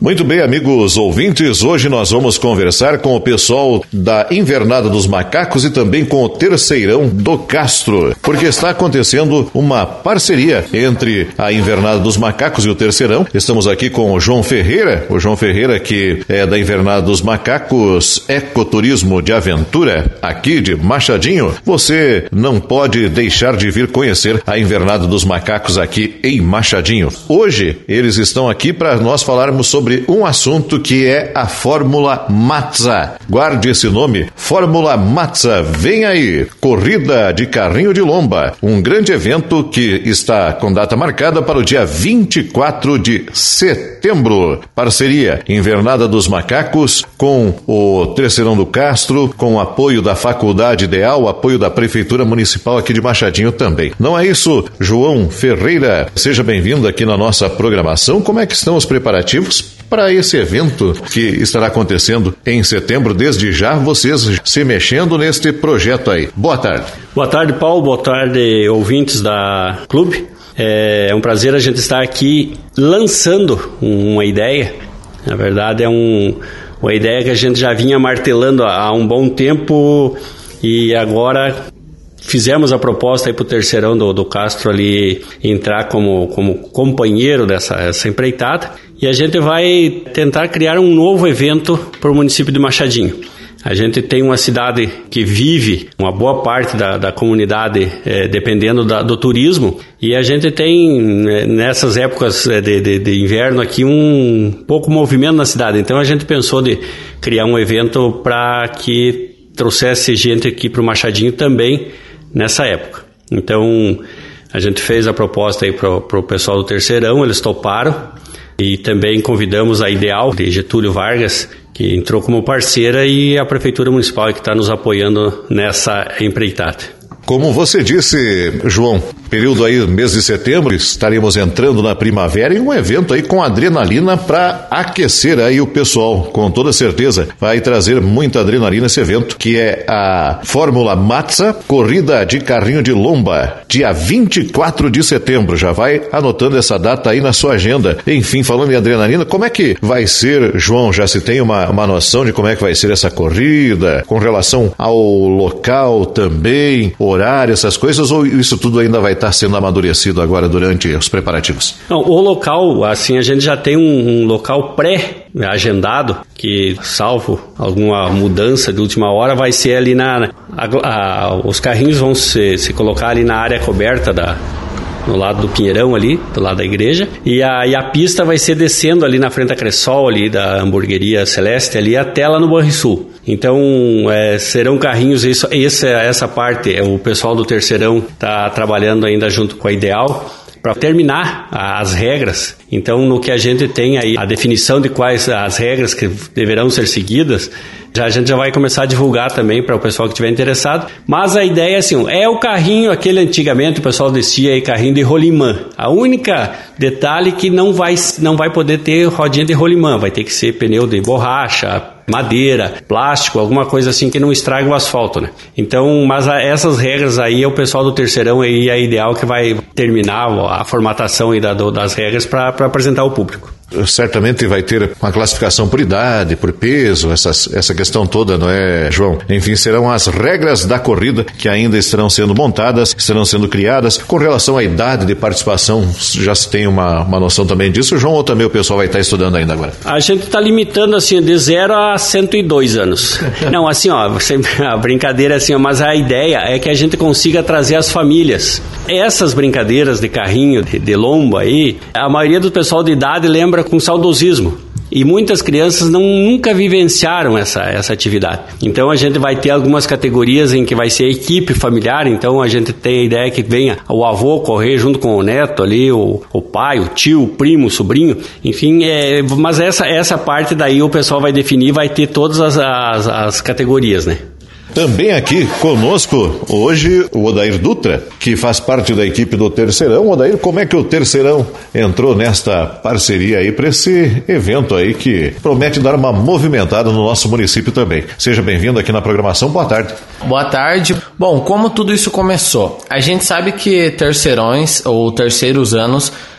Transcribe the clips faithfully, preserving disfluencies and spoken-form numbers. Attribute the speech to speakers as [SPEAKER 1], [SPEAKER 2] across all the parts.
[SPEAKER 1] Muito bem, amigos ouvintes, hoje nós vamos conversar com o pessoal da Invernada dos Macacos e também com o Terceirão do Castro, porque está acontecendo uma parceria entre a Invernada dos Macacos e o Terceirão. Estamos aqui com o João Ferreira, o João Ferreira que é da Invernada dos Macacos Ecoturismo de Aventura, aqui de Machadinho. Você não pode deixar de vir conhecer a Invernada dos Macacos aqui em Machadinho. Hoje eles estão aqui para nós falarmos sobre um assunto que é a Fórmula Matza. Guarde esse nome, Fórmula Matza. Vem aí, corrida de carrinho de lomba, um grande evento que está com data marcada para o dia vinte e quatro de setembro. Parceria Invernada dos Macacos com o Terceirão do Castro, com o apoio da Faculdade Ideal, apoio da Prefeitura Municipal aqui de Machadinho também. Não é isso, João Ferreira? Seja bem-vindo aqui na nossa programação. Como é que estão os preparativos para esse evento que estará acontecendo em setembro? Desde já, vocês se mexendo neste projeto aí. Boa tarde.
[SPEAKER 2] Boa tarde, Paulo. Boa tarde, ouvintes da Clube. É um prazer a gente estar aqui lançando uma ideia. Na verdade, é um, uma ideia que a gente já vinha martelando há um bom tempo e agora fizemos a proposta aí para o Terceirão do, do Castro ali entrar como, como companheiro dessa essa empreitada. E a gente vai tentar criar um novo evento para o município de Machadinho. A gente tem uma cidade que vive, uma boa parte da, da comunidade é, dependendo da, do turismo, e a gente tem nessas épocas de, de, de inverno aqui um pouco movimento na cidade. Então a gente pensou de criar um evento para que trouxesse gente aqui para o Machadinho também nessa época. Então a gente fez a proposta aí para o pessoal do Terceirão, eles toparam. E também convidamos a Ideal, de Getúlio Vargas, que entrou como parceira, e a Prefeitura Municipal que está nos apoiando nessa empreitada.
[SPEAKER 1] Como você disse, João, período aí, mês de setembro, estaremos entrando na primavera e um evento aí com adrenalina para aquecer aí o pessoal, com toda certeza. Vai trazer muita adrenalina esse evento, que é a Fórmula Matza, corrida de carrinho de lomba, dia vinte e quatro de setembro. Já vai anotando essa data aí na sua agenda. Enfim, falando em adrenalina, como é que vai ser, João? Já se tem uma, uma noção de como é que vai ser essa corrida, com relação ao local também, horário, essas coisas, ou isso tudo ainda vai estar sendo amadurecido agora durante os preparativos?
[SPEAKER 2] Não, o local, assim, a gente já tem um, um local pré-agendado, que, salvo alguma mudança de última hora, vai ser ali na... A, a, os carrinhos vão se, se colocar ali na área coberta da... no lado do Pinheirão ali, do lado da igreja, e a, e a pista vai ser descendo ali na frente da Cressol, ali da Hamburgueria Celeste, ali até lá no Banrisul. Então, é, serão carrinhos, isso, essa, essa parte, o pessoal do Terceirão está trabalhando ainda junto com a Ideal, para terminar as regras. Então, no que a gente tem aí, a definição de quais as regras que deverão ser seguidas, já, a gente já vai começar a divulgar também para o pessoal que estiver interessado. Mas a ideia é assim, é o carrinho, aquele antigamente o pessoal descia aí, carrinho de rolimã. A única detalhe que não vai, não vai poder ter rodinha de rolimã, vai ter que ser pneu de borracha, madeira, plástico, alguma coisa assim que não estrague o asfalto, né? Então, mas a, essas regras aí é o pessoal do Terceirão aí, é ideal que vai terminar a formatação aí da, do, das regras para apresentar ao público.
[SPEAKER 1] Certamente vai ter uma classificação por idade, por peso, essas, essa questão toda, não é, João? Enfim, serão as regras da corrida que ainda estarão sendo montadas, estarão sendo criadas. Com relação à idade de participação, já se tem uma, uma noção também disso, João, ou também o pessoal vai estar estudando ainda agora?
[SPEAKER 2] A gente está limitando assim de zero a cento e dois anos. Não, assim, ó, a brincadeira é assim, ó, mas a ideia é que a gente consiga trazer as famílias. Essas brincadeiras de carrinho, de, de lomba aí, a maioria do pessoal de idade lembra com saudosismo. E muitas crianças não, nunca vivenciaram essa, essa atividade. Então a gente vai ter algumas categorias em que vai ser equipe familiar, então a gente tem a ideia que venha o avô correr junto com o neto ali, o, o pai, o tio, o primo, o sobrinho, enfim, é, mas essa, essa parte daí o pessoal vai definir, vai ter todas as, as, as categorias, né?
[SPEAKER 1] Também aqui conosco hoje o Odair Dutra, que faz parte da equipe do Terceirão. Odair, como é que o Terceirão entrou nesta parceria aí para esse evento aí que promete dar uma movimentada no nosso município também? Seja bem-vindo aqui na programação, boa tarde.
[SPEAKER 3] Boa tarde. Bom, como tudo isso começou? A gente sabe que terceirões ou terceiros anos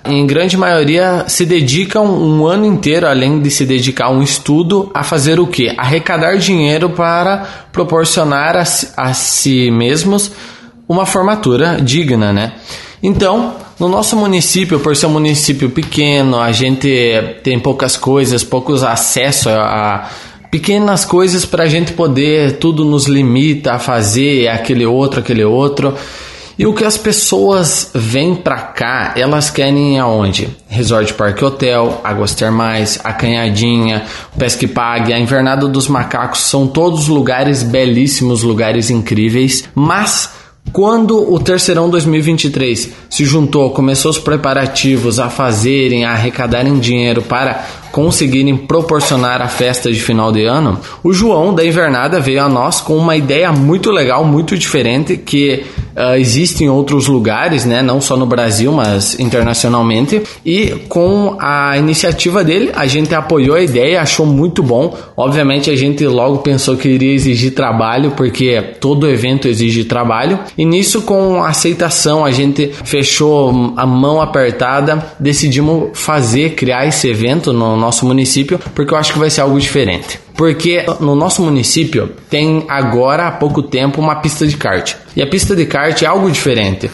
[SPEAKER 3] em grande maioria se dedicam um ano inteiro, além de se dedicar a um estudo, a fazer o quê? Arrecadar dinheiro para proporcionar a si, a si mesmos uma formatura digna, né? Então, no nosso município, por ser um município pequeno, a gente tem poucas coisas, poucos acessos a pequenas coisas para a gente poder, tudo nos limita a fazer aquele outro, aquele outro. E o que as pessoas vêm para cá, elas querem aonde? Resort Parque Hotel, Águas Termais, a Canhadinha, o Pesque Pague, a Invernada dos Macacos, são todos lugares belíssimos, lugares incríveis, mas quando o Terceirão dois mil e vinte e três se juntou, começou os preparativos a fazerem, a arrecadarem dinheiro para conseguirem proporcionar a festa de final de ano, o João da Invernada veio a nós com uma ideia muito legal, muito diferente, que uh, existe em outros lugares, né? Não só no Brasil, mas internacionalmente, e com a iniciativa dele, a gente apoiou a ideia, achou muito bom. Obviamente a gente logo pensou que iria exigir trabalho, porque todo evento exige trabalho, e nisso, com a aceitação, a gente fechou a mão apertada, decidimos fazer, criar esse evento no nosso município, porque eu acho que vai ser algo diferente. Porque no nosso município tem agora há pouco tempo uma pista de kart. E a pista de kart é algo diferente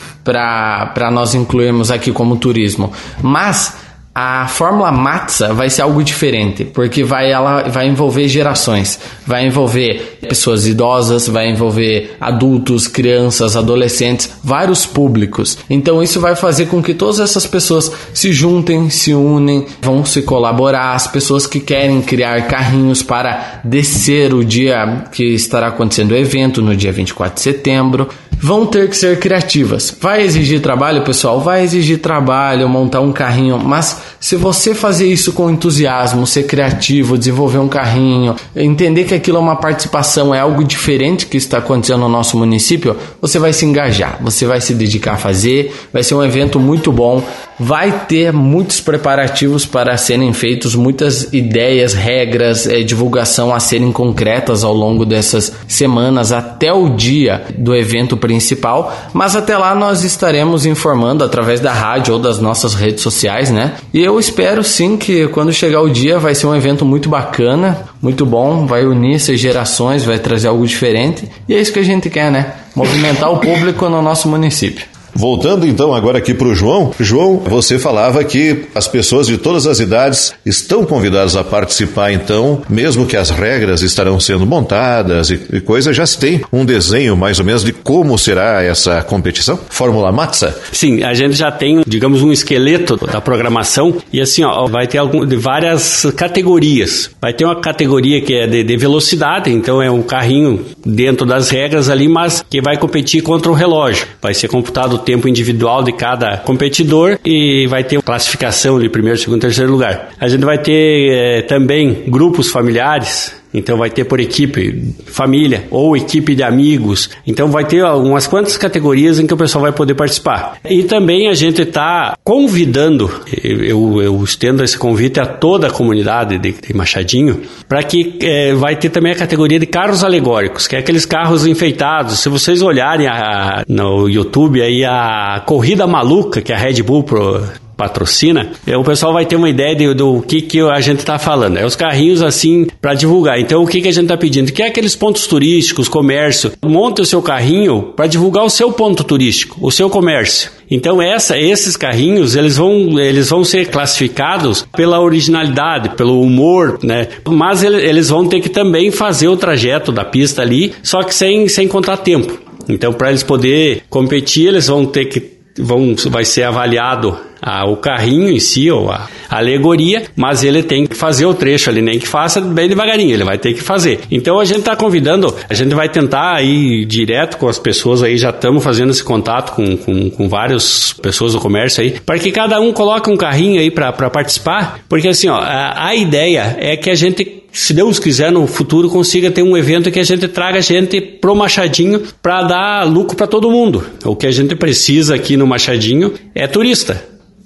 [SPEAKER 3] para nós incluirmos aqui como turismo. Mas a Fórmula Matza vai ser algo diferente, porque vai, ela vai envolver gerações, vai envolver pessoas idosas, vai envolver adultos, crianças, adolescentes, vários públicos. Então isso vai fazer com que todas essas pessoas se juntem, se unem, vão se colaborar. As pessoas que querem criar carrinhos para descer o dia que estará acontecendo o evento, no dia vinte e quatro de setembro, vão ter que ser criativas. Vai exigir trabalho, pessoal? Vai exigir trabalho, montar um carrinho, mas se você fazer isso com entusiasmo, ser criativo, desenvolver um carrinho, entender que aquilo é uma participação, é algo diferente que está acontecendo no nosso município, você vai se engajar, você vai se dedicar a fazer, vai ser um evento muito bom, vai ter muitos preparativos para serem feitos, muitas ideias, regras, é, divulgação a serem concretas ao longo dessas semanas até o dia do evento principal, mas até lá nós estaremos informando através da rádio ou das nossas redes sociais, né? E eu espero sim que quando chegar o dia vai ser um evento muito bacana, muito bom, vai unir essas gerações, vai trazer algo diferente, e é isso que a gente quer, né? Movimentar o público no nosso município.
[SPEAKER 1] Voltando então agora aqui para o João. João, você falava que as pessoas de todas as idades estão convidadas a participar, então, mesmo que as regras estarão sendo montadas e, e coisa, já se tem um desenho mais ou menos de como será essa competição? Fórmula Matza?
[SPEAKER 2] Sim, a gente já tem, digamos, um esqueleto da programação e assim, ó, vai ter algum, de várias categorias. Vai ter uma categoria que é de, de velocidade, então é um carrinho dentro das regras ali, mas que vai competir contra o relógio. Vai ser computado o tempo individual de cada competidor e vai ter classificação de primeiro, segundo, terceiro lugar. A gente vai ter é, também grupos familiares, então vai ter por equipe, família ou equipe de amigos. Então vai ter algumas quantas categorias em que o pessoal vai poder participar. E também a gente está convidando, eu, eu estendo esse convite a toda a comunidade de, de Machadinho, para que é, vai ter também a categoria de carros alegóricos, que é aqueles carros enfeitados. Se vocês olharem a, no YouTube aí a Corrida Maluca, que a Red Bull pro patrocina, o pessoal vai ter uma ideia de, do que, que a gente está falando. É os carrinhos assim para divulgar. Então o que, que a gente está pedindo? Que é aqueles pontos turísticos, comércio. Monte o seu carrinho para divulgar o seu ponto turístico, o seu comércio. Então essa, esses carrinhos eles vão, eles vão ser classificados pela originalidade, pelo humor, né? Mas ele, eles vão ter que também fazer o trajeto da pista ali, só que sem, sem contar tempo. Então para eles poderem competir, eles vão ter que Vão, vai ser avaliado ah, o carrinho em si, ou a, a alegoria, mas ele tem que fazer o trecho ali, nem que faça bem devagarinho, ele vai ter que fazer. Então a gente está convidando, a gente vai tentar ir direto com as pessoas aí, já estamos fazendo esse contato com, com, com várias pessoas do comércio aí, para que cada um coloque um carrinho aí para participar, porque assim, ó, a, a ideia é que a gente, se Deus quiser, no futuro consiga ter um evento que a gente traga gente pro Machadinho para dar lucro para todo mundo. O que a gente precisa aqui no Machadinho é turista.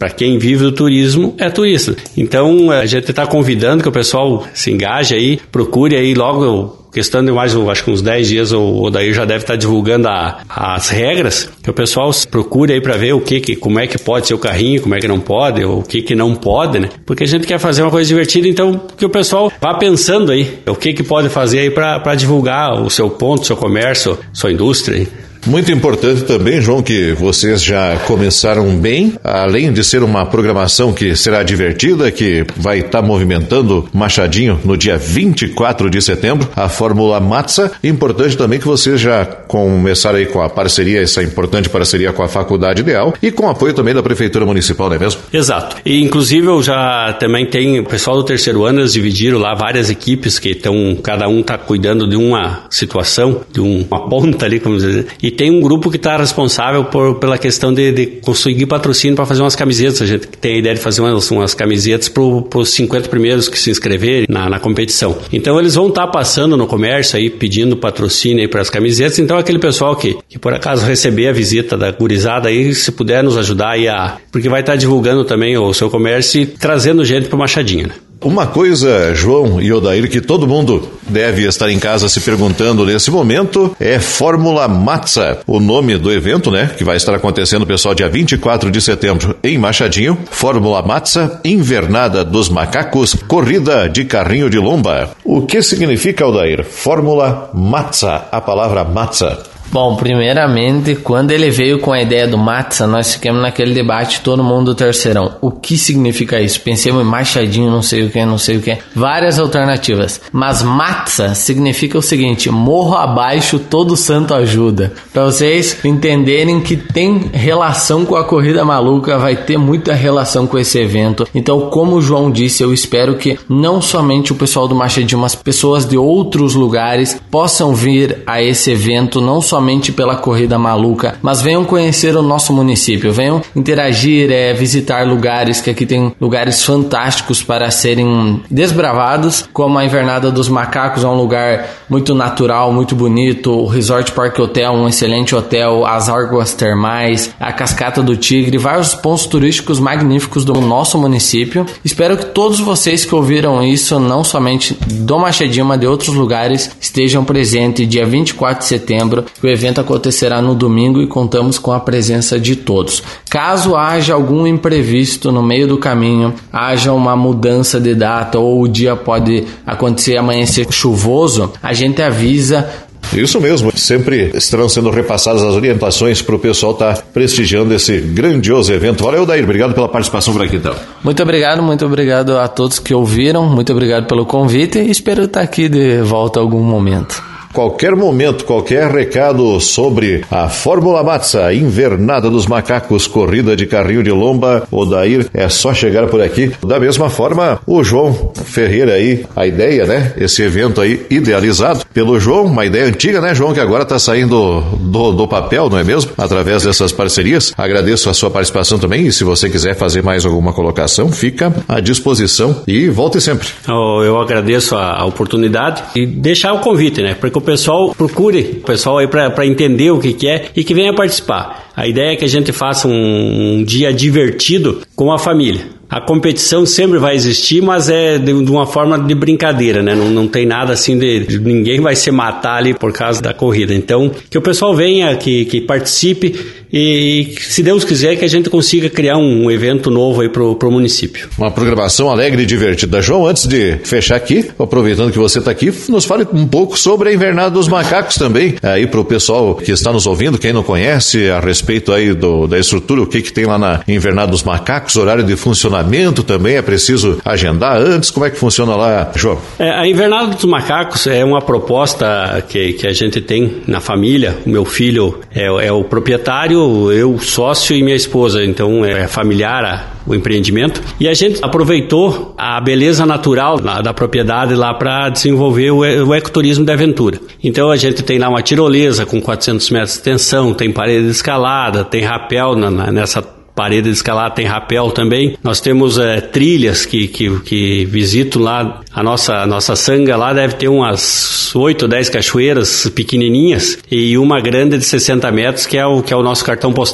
[SPEAKER 2] Para quem vive do turismo, é turista. Então, a gente está convidando que o pessoal se engaje aí, procure aí logo... Questão de mais, acho que uns dez dias, o Odair já deve estar divulgando a, as regras, que o pessoal procure aí para ver o que, que, como é que pode ser o carrinho, como é que não pode, ou o que que não pode, né? Porque a gente quer fazer uma coisa divertida, então que o pessoal vá pensando aí, o que que pode fazer aí para divulgar o seu ponto, seu comércio, sua indústria aí.
[SPEAKER 1] Muito importante também, João, que vocês já começaram bem, além de ser uma programação que será divertida, que vai estar movimentando Machadinho no dia vinte e quatro de setembro, a Fórmula Matza. Importante também que vocês já começaram aí com a parceria, essa importante parceria com a Faculdade Ideal e com o apoio também da Prefeitura Municipal, não é mesmo?
[SPEAKER 2] Exato. E inclusive eu já também tem o pessoal do terceiro ano, eles dividiram lá várias equipes que estão, cada um está cuidando de uma situação, de um, uma ponta ali, como dizer, e tem um grupo que está responsável por, pela questão de, de conseguir patrocínio para fazer umas camisetas. A gente tem a ideia de fazer umas, umas camisetas para os cinquenta primeiros que se inscreverem na, na competição. Então eles vão estar tá passando no comércio aí, pedindo patrocínio para as camisetas. Então aquele pessoal que, que por acaso receber a visita da gurizada aí, se puder nos ajudar aí a... Porque vai estar tá divulgando também o seu comércio e trazendo gente para o Machadinho, né?
[SPEAKER 1] Uma coisa, João e Odair, que todo mundo deve estar em casa se perguntando nesse momento é Fórmula Matza, o nome do evento, né, que vai estar acontecendo, pessoal, dia vinte e quatro de setembro em Machadinho. Fórmula Matza, Invernada dos Macacos, corrida de carrinho de lomba. O que significa, Odair? Fórmula Matza, a palavra Matza.
[SPEAKER 3] Bom, primeiramente, quando ele veio com a ideia do Matza, nós ficamos naquele debate, todo mundo do terceirão. O que significa isso? Pensemos em Machadinho, não sei o que, não sei o que. Várias alternativas. Mas Matza significa o seguinte: morro abaixo, todo santo ajuda. Para vocês entenderem que tem relação com a Corrida Maluca, vai ter muita relação com esse evento. Então, como o João disse, eu espero que não somente o pessoal do Machadinho, mas pessoas de outros lugares possam vir a esse evento, não somente pela Corrida Maluca, mas venham conhecer o nosso município, venham interagir, é, visitar lugares, que aqui tem lugares fantásticos para serem desbravados, como a Invernada dos Macacos, é um lugar muito natural, muito bonito, o Resort Park Hotel, um excelente hotel, as águas termais, a Cascata do Tigre, vários pontos turísticos magníficos do nosso município. Espero que todos vocês que ouviram isso, não somente do Machadinho, mas de outros lugares, estejam presentes dia vinte e quatro de setembro. O evento acontecerá no domingo e contamos com a presença de todos. Caso haja algum imprevisto no meio do caminho, haja uma mudança de data ou o dia pode acontecer amanhecer chuvoso, a gente avisa.
[SPEAKER 1] Isso mesmo, sempre estarão sendo repassadas as orientações para o pessoal estar tá prestigiando esse grandioso evento. Valeu, Odair, obrigado pela participação por aqui, então.
[SPEAKER 3] Muito obrigado, muito obrigado a todos que ouviram, muito obrigado pelo convite e espero estar aqui de volta em algum momento.
[SPEAKER 1] Qualquer momento, qualquer recado sobre a Fórmula Matza, Invernada dos Macacos, corrida de carrinho de lomba, Odair, é só chegar por aqui. Da mesma forma, o João Ferreira aí, a ideia, né? Esse evento aí idealizado pelo João, uma ideia antiga, né, João, que agora está saindo do, do papel, não é mesmo? Através dessas parcerias. Agradeço a sua participação também e se você quiser fazer mais alguma colocação, fica à disposição e volte sempre.
[SPEAKER 2] Eu, eu agradeço a, a oportunidade e deixar o convite, né? Porque o pessoal procure, o pessoal aí para entender o que, que é e que venha participar. A ideia é que a gente faça um, um dia divertido com a família. A competição sempre vai existir, mas é de, de uma forma de brincadeira, né? Não, não tem nada assim de, de... Ninguém vai se matar ali por causa da corrida. Então, que o pessoal venha, que, que participe e, se Deus quiser, que a gente consiga criar um, um evento novo aí pro, pro município.
[SPEAKER 1] Uma programação alegre e divertida. João, antes de fechar aqui, aproveitando que você está aqui, nos fale um pouco sobre a Invernada dos Macacos também, aí pro pessoal que está nos ouvindo, quem não conhece, a respeito aí do, da estrutura, o que que tem lá na Invernada dos Macacos, horário de funcionamento também, é preciso agendar antes, como é que funciona lá, João?
[SPEAKER 2] É, a Invernada dos Macacos é uma proposta que, que a gente tem na família. O meu filho é, é o proprietário, eu sócio e minha esposa, então é familiar a, o empreendimento, e a gente aproveitou a beleza natural da, da propriedade lá para desenvolver o, o ecoturismo de aventura. Então a gente tem lá uma tirolesa com quatrocentos metros de extensão, tem parede de escalada, tem rapel na, na, nessa parede de escalada, tem rapel também. Nós temos é, trilhas que, que, que visito lá. A nossa, a nossa sanga lá deve ter umas oito ou dez cachoeiras pequenininhas e uma grande de sessenta metros, que é o, que é o nosso cartão postal.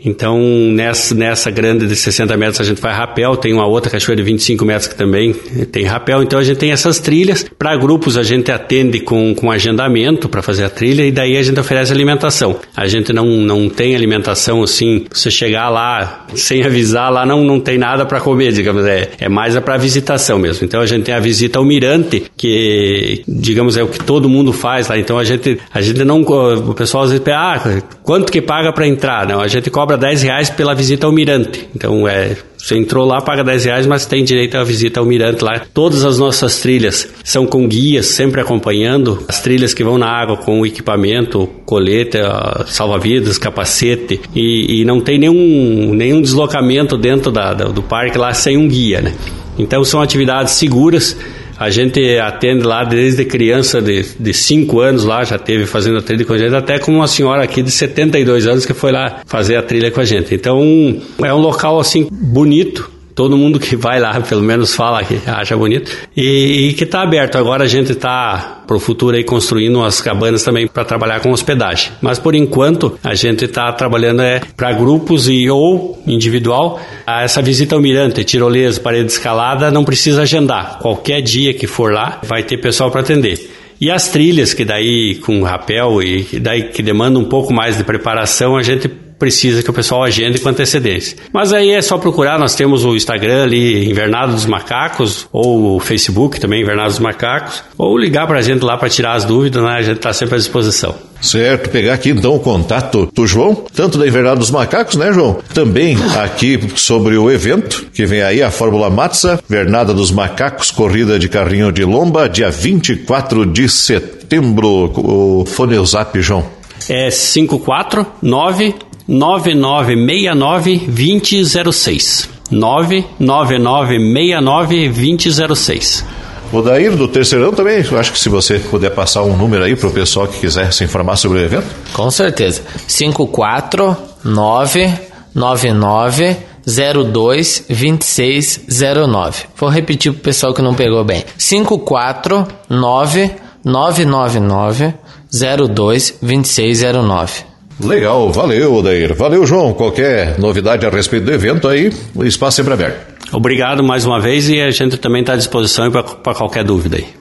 [SPEAKER 2] Então, nessa, nessa grande de sessenta metros a gente faz rapel, tem uma outra cachoeira de vinte e cinco metros que também tem rapel. Então, a gente tem essas trilhas. Para grupos, a gente atende com, com agendamento para fazer a trilha e daí a gente oferece alimentação. A gente não, não tem alimentação assim, você chegar lá sem avisar, lá não, não tem nada para comer, digamos, é, é mais é para visitação mesmo. Então, a gente tem a visita ao mirante, que, digamos, é o que todo mundo faz lá. Então, a gente, a gente não... O pessoal às vezes pensa, ah, quanto que paga para entrar? Não, a gente cobra dez reais pela visita ao mirante. Então, é, você entrou lá, paga dez reais, mas tem direito à visita ao mirante lá. Todas as nossas trilhas são com guias, sempre acompanhando. As trilhas que vão na água com equipamento, colete, salva-vidas, capacete. E, e não tem nenhum, nenhum deslocamento dentro da, da, do parque lá sem um guia, né? Então, são atividades seguras. A gente atende lá desde criança de cinco anos lá, já teve fazendo a trilha com a gente, até com uma senhora aqui de setenta e dois anos que foi lá fazer a trilha com a gente. Então, é um local assim bonito. Todo mundo que vai lá, pelo menos fala que acha bonito. E, e que está aberto. Agora a gente está, para o futuro, aí, construindo umas cabanas também para trabalhar com hospedagem. Mas, por enquanto, a gente está trabalhando é, para grupos e ou individual. Essa visita ao mirante, tirolesa, parede escalada, não precisa agendar. Qualquer dia que for lá, vai ter pessoal para atender. E as trilhas, que daí com rapel e que daí que demandam um pouco mais de preparação, a gente precisa que o pessoal agende com antecedência. Mas aí é só procurar, nós temos o Instagram ali, Invernada dos Macacos, ou o Facebook também, Invernada dos Macacos, ou ligar pra gente lá para tirar as dúvidas, né? A gente tá sempre à disposição.
[SPEAKER 1] Certo, pegar aqui então o contato do João, tanto da Invernada dos Macacos, né, João? Também aqui sobre o evento, que vem aí a Fórmula Matza, Invernada dos Macacos, corrida de carrinho de lomba, dia vinte e quatro de setembro. O fone o zap, João.
[SPEAKER 2] É cinco quatro nove nove nove seis nove dois zero zero seis. nove nove nove seis nove dois zero seis.
[SPEAKER 1] O Dair do Terceirão também, eu acho que se você puder passar um número aí para o pessoal que quiser se informar sobre o evento.
[SPEAKER 3] Com certeza. cinco quatro nove nove nove zero dois dois seis zero nove. Vou repetir para o pessoal que não pegou bem. cinco quatro nove nove nove nove zero dois dois seis zero nove.
[SPEAKER 1] Legal, valeu, Odair. Valeu, João. Qualquer novidade a respeito do evento aí, o espaço sempre aberto.
[SPEAKER 2] Obrigado mais uma vez e a gente também está à disposição para qualquer dúvida aí.